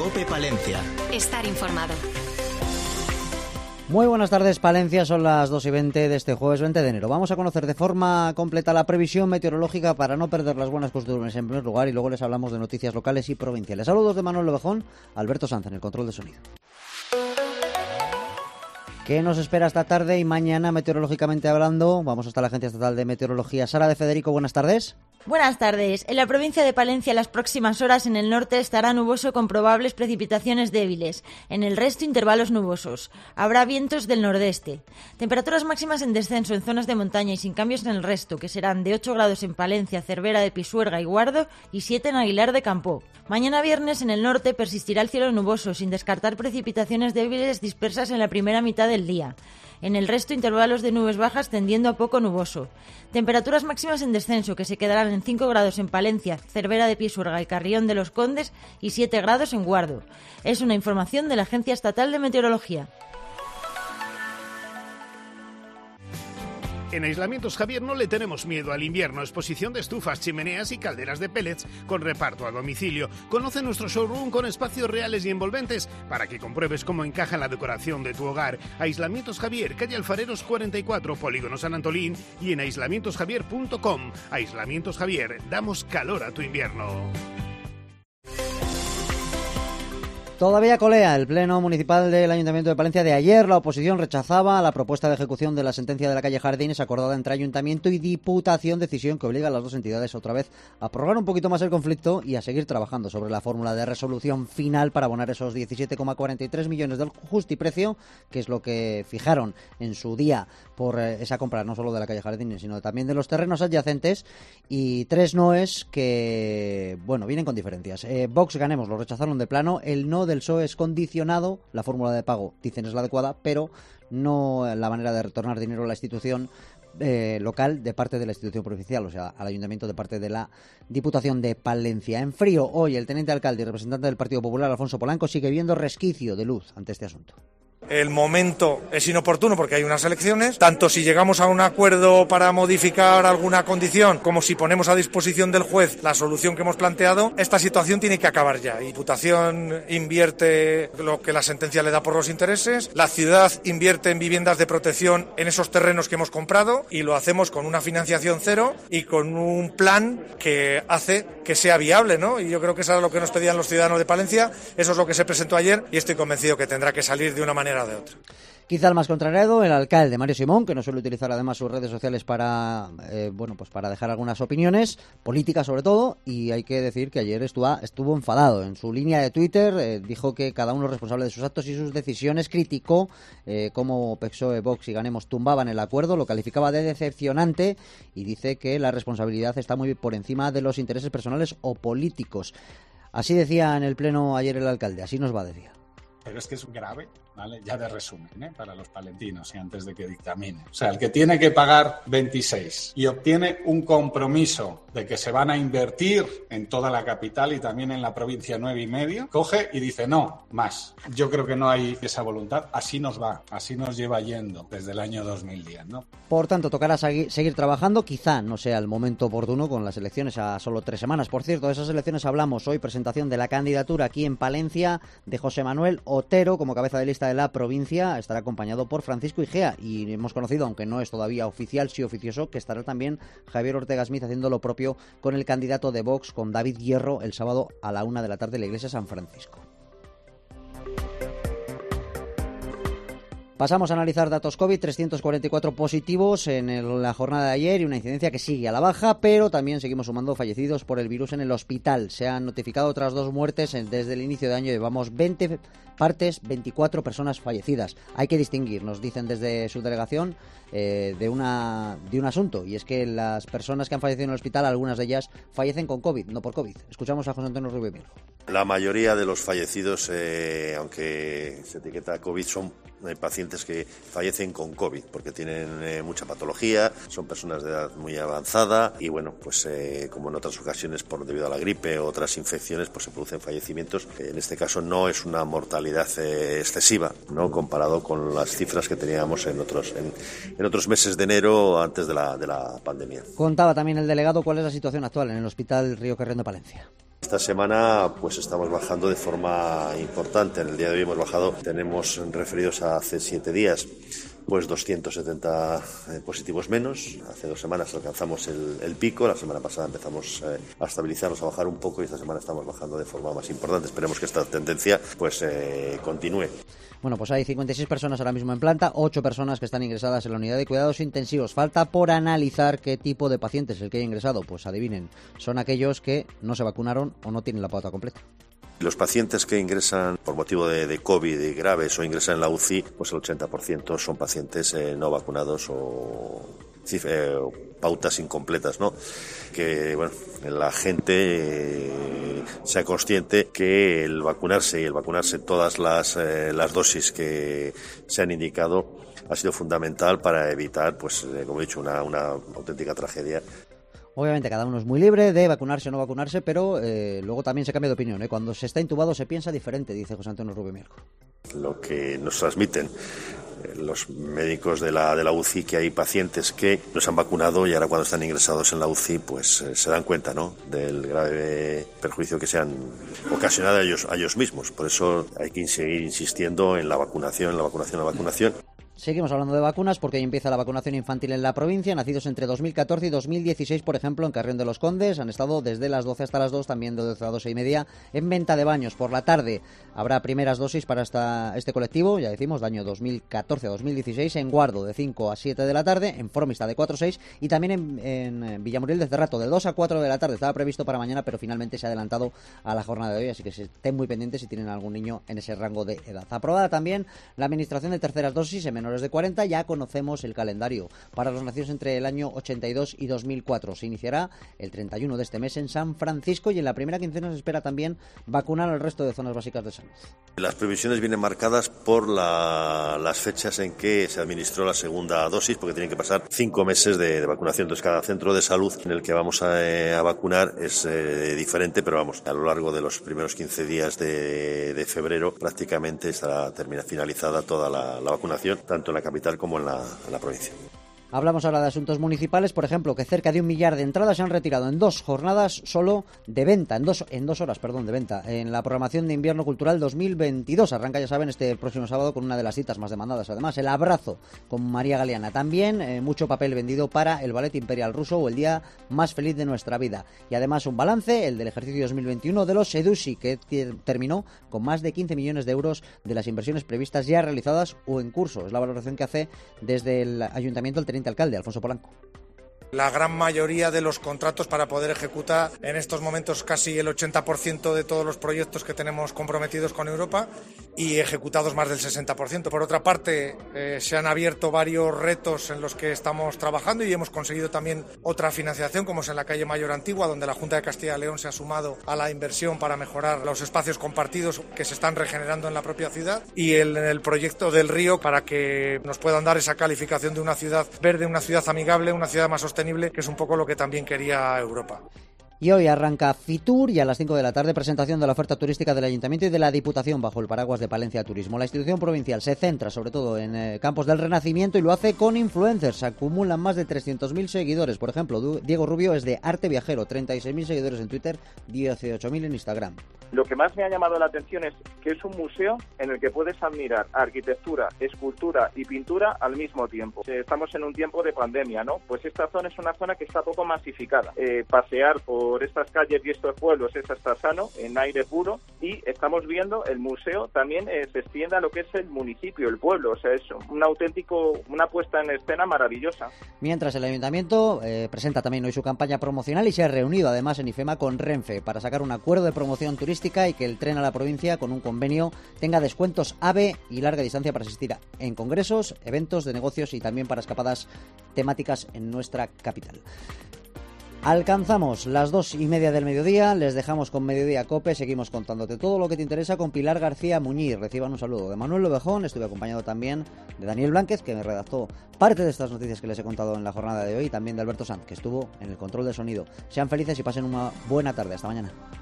COPE Palencia. Estar informado. Muy buenas tardes, Palencia, son las 2:20 de este jueves 20 de enero. Vamos a conocer de forma completa la previsión meteorológica para no perder las buenas costumbres en primer lugar y luego les hablamos de noticias locales y provinciales. Saludos de Manuel Lobejón, Alberto Sanz en el control de sonido. ¿Qué nos espera esta tarde y mañana meteorológicamente hablando? Vamos hasta la Agencia Estatal de Meteorología. Sara de Federico, buenas tardes. Buenas tardes. En la provincia de Palencia las próximas horas en el norte estará nuboso con probables precipitaciones débiles. En el resto intervalos nubosos. Habrá vientos del nordeste. Temperaturas máximas en descenso en zonas de montaña y sin cambios en el resto, que serán de 8 grados en Palencia, Cervera de Pisuerga y Guardo y 7 en Aguilar de Campoo. Mañana viernes en el norte persistirá el cielo nuboso, sin descartar precipitaciones débiles dispersas en la primera mitad del día. En el resto, intervalos de nubes bajas tendiendo a poco nuboso. Temperaturas máximas en descenso, que se quedarán en 5 grados en Palencia, Cervera de Pisuerga y Carrión de los Condes y 7 grados en Guardo. Es una información de la Agencia Estatal de Meteorología. En Aislamientos Javier no le tenemos miedo al invierno. Exposición de estufas, chimeneas y calderas de pellets con reparto a domicilio. Conoce nuestro showroom con espacios reales y envolventes para que compruebes cómo encaja en la decoración de tu hogar. Aislamientos Javier, calle Alfareros 44, Polígono San Antolín y en aislamientosjavier.com. Aislamientos Javier, damos calor a tu invierno. Todavía colea el Pleno Municipal del Ayuntamiento de Palencia de ayer. La oposición rechazaba la propuesta de ejecución de la sentencia de la calle Jardines acordada entre Ayuntamiento y Diputación, decisión que obliga a las dos entidades otra vez a prorrogar un poquito más el conflicto y a seguir trabajando sobre la fórmula de resolución final para abonar esos 17,43 millones del justiprecio, que es lo que fijaron en su día por esa compra, no solo de la calle Jardines, sino también de los terrenos adyacentes, y tres noes que, bueno, vienen con diferencias. Vox, Ganemos, lo rechazaron de plano. El no del PSOE es condicionado, la fórmula de pago, dicen, es la adecuada, pero no la manera de retornar dinero a la institución local de parte de la institución provincial, o sea, al ayuntamiento de parte de la Diputación de Palencia. En frío, hoy el teniente alcalde y representante del Partido Popular, Alfonso Polanco, sigue viendo resquicio de luz ante este asunto. El momento es inoportuno porque hay unas elecciones, tanto si llegamos a un acuerdo para modificar alguna condición como si ponemos a disposición del juez la solución que hemos planteado, esta situación tiene que acabar ya. Diputación invierte lo que la sentencia le da por los intereses, la ciudad invierte en viviendas de protección en esos terrenos que hemos comprado y lo hacemos con una financiación cero y con un plan que hace que sea viable, ¿no? Y yo creo que eso es lo que nos pedían los ciudadanos de Palencia, eso es lo que se presentó ayer y estoy convencido que tendrá que salir de una manera o de otra. Quizá el más contrariado, el alcalde Mario Simón, que no suele utilizar además sus redes sociales para para dejar algunas opiniones políticas sobre todo, y hay que decir que ayer estuvo enfadado. En su línea de Twitter dijo que cada uno es responsable de sus actos y sus decisiones, criticó cómo PSOE, Vox y Ganemos tumbaban el acuerdo, lo calificaba de decepcionante y dice que la responsabilidad está muy por encima de los intereses personales o políticos. Así decía en el pleno ayer el alcalde, así nos va a decir. Pero es que es grave, ¿vale? Ya de resumen, para los palentinos y antes de que dictamine. O sea, el que tiene que pagar 26 y obtiene un compromiso de que se van a invertir en toda la capital y también en la provincia 9,5, coge y dice no, más. Yo creo que no hay esa voluntad. Así nos va, así nos lleva yendo desde el año 2010, ¿no? Por tanto, tocará seguir trabajando. Quizá no sea el momento oportuno con las elecciones a solo 3 semanas. Por cierto, de esas elecciones hablamos hoy, presentación de la candidatura aquí en Palencia de José Manuel Otero como cabeza de lista de la provincia. Estará acompañado por Francisco Igea y hemos conocido, aunque no es todavía oficial, sí oficioso, que estará también Javier Ortega Smith haciendo lo propio con el candidato de Vox, con David Hierro, el sábado a la 1 de la tarde en la iglesia San Francisco. Pasamos a analizar datos COVID, 344 positivos en la jornada de ayer y una incidencia que sigue a la baja, pero también seguimos sumando fallecidos por el virus en el hospital. Se han notificado otras 2 muertes desde el inicio de año, llevamos 20 partes, 24 personas fallecidas. Hay que distinguir, nos dicen desde su delegación, de un asunto, y es que las personas que han fallecido en el hospital, algunas de ellas fallecen con COVID, no por COVID. Escuchamos a José Antonio Rubio Mirgo. La mayoría de los fallecidos, aunque se etiqueta COVID, son pacientes que fallecen con COVID porque tienen mucha patología, son personas de edad muy avanzada y bueno, pues como en otras ocasiones debido a la gripe o otras infecciones, pues se producen fallecimientos. En este caso no es una mortalidad excesiva, ¿no?, comparado con las cifras que teníamos en otros meses de enero antes de la pandemia. Contaba también el delegado cuál es la situación actual en el Hospital Río Carrión de Palencia. Esta semana pues estamos bajando de forma importante. En el día de hoy hemos bajado, tenemos referidos a hace 7 días, pues 270 positivos menos. Hace 2 semanas alcanzamos el pico, la semana pasada empezamos a estabilizarnos, a bajar un poco y esta semana estamos bajando de forma más importante. Esperemos que esta tendencia pues continúe. Bueno, pues hay 56 personas ahora mismo en planta, 8 personas que están ingresadas en la unidad de cuidados intensivos. Falta por analizar qué tipo de paciente es el que ha ingresado. Pues adivinen, son aquellos que no se vacunaron o no tienen la pauta completa. Los pacientes que ingresan por motivo de COVID y graves o ingresan en la UCI, pues el 80% son pacientes no vacunados o pautas incompletas, ¿no? Que, bueno, la gente sea consciente que el vacunarse todas las dosis que se han indicado ha sido fundamental para evitar, pues, como he dicho, una auténtica tragedia. Obviamente cada uno es muy libre de vacunarse o no vacunarse, pero luego también se cambia de opinión. Cuando se está intubado se piensa diferente, dice José Antonio Rubio Mielgo. Lo que nos transmiten los médicos de la UCI, que hay pacientes que no se han vacunado y ahora cuando están ingresados en la UCI pues se dan cuenta, ¿no?, del grave perjuicio que se han ocasionado a ellos mismos. Por eso hay que seguir insistiendo en la vacunación. Seguimos hablando de vacunas porque hoy empieza la vacunación infantil en la provincia. Nacidos entre 2014 y 2016, por ejemplo, en Carrión de los Condes, han estado desde las 12 hasta las 2, también de 12 a 12 y media, en venta de baños. Por la tarde habrá primeras dosis para este colectivo, ya decimos, de año 2014 a 2016, en Guardo de 5 a 7 de la tarde, en Formista de 4 a 6 y también en Villamuriel de Cerrato de 2 a 4 de la tarde. Estaba previsto para mañana, pero finalmente se ha adelantado a la jornada de hoy, así que estén muy pendientes si tienen algún niño en ese rango de edad. Aprobada también la administración de terceras dosis en menores de 40, ya conocemos el calendario para los nacidos entre el año 82 y 2004. Se iniciará el 31 de este mes en San Francisco y en la primera quincena se espera también vacunar al resto de zonas básicas de salud. Las previsiones vienen marcadas por las fechas en que se administró la segunda dosis, porque tienen que pasar 5 meses de vacunación. Entonces cada centro de salud en el que vamos a vacunar es diferente, pero vamos, a lo largo de los primeros 15 días de febrero prácticamente estará finalizada toda la vacunación, tanto en la capital como en la provincia. Hablamos ahora de asuntos municipales, por ejemplo, que cerca de 1 millar de entradas se han retirado en 2 jornadas solo de venta, en dos horas de venta, en la programación de invierno cultural 2022. Arranca, ya saben, este próximo sábado con una de las citas más demandadas, además, el Abrazo con María Galeana. También mucho papel vendido para el Ballet Imperial Ruso o el Día Más Feliz de Nuestra Vida. Y además un balance, el del ejercicio 2021 de los EDUSI, que terminó con más de 15 millones de euros de las inversiones previstas ya realizadas o en curso. Es la valoración que hace desde el Ayuntamiento el teniente alcalde, Alfonso Polanco. La gran mayoría de los contratos para poder ejecutar en estos momentos casi el 80% de todos los proyectos que tenemos comprometidos con Europa y ejecutados más del 60%. Por otra parte, se han abierto varios retos en los que estamos trabajando y hemos conseguido también otra financiación, como es en la calle Mayor Antigua, donde la Junta de Castilla y León se ha sumado a la inversión para mejorar los espacios compartidos que se están regenerando en la propia ciudad, y en el proyecto del río para que nos puedan dar esa calificación de una ciudad verde, una ciudad amigable, una ciudad más sostenible, que es un poco lo que también quería Europa. Y hoy arranca Fitur y a las 5 de la tarde presentación de la oferta turística del Ayuntamiento y de la Diputación bajo el paraguas de Palencia Turismo. La institución provincial se centra sobre todo en campos del Renacimiento y lo hace con influencers. Se acumulan más de 300.000 seguidores. Por ejemplo, Diego Rubio es de Arte Viajero, 36.000 seguidores en Twitter, 18.000 en Instagram. Lo que más me ha llamado la atención es que es un museo en el que puedes admirar arquitectura, escultura y pintura al mismo tiempo. Estamos en un tiempo de pandemia, ¿no? Pues esta zona es una zona que está poco masificada. Pasear por estas calles y estos pueblos es hasta sano, en aire puro, y estamos viendo el museo también se extiende a lo que es el municipio, el pueblo. O sea, es una puesta en escena maravillosa. Mientras el Ayuntamiento presenta también hoy su campaña promocional y se ha reunido además en IFEMA con Renfe para sacar un acuerdo de promoción turística y que el tren a la provincia con un convenio tenga descuentos AVE y larga distancia para asistir en congresos, eventos de negocios y también para escapadas temáticas en nuestra capital. Alcanzamos las 2:30 del mediodía, les dejamos con Mediodía Cope, seguimos contándote todo lo que te interesa con Pilar García Muñiz. Reciban un saludo de Manuel Lobejón, estuve acompañado también de Daniel Blánquez, que me redactó parte de estas noticias que les he contado en la jornada de hoy, y también de Alberto Sanz, que estuvo en el control de sonido. Sean felices y pasen una buena tarde. Hasta mañana.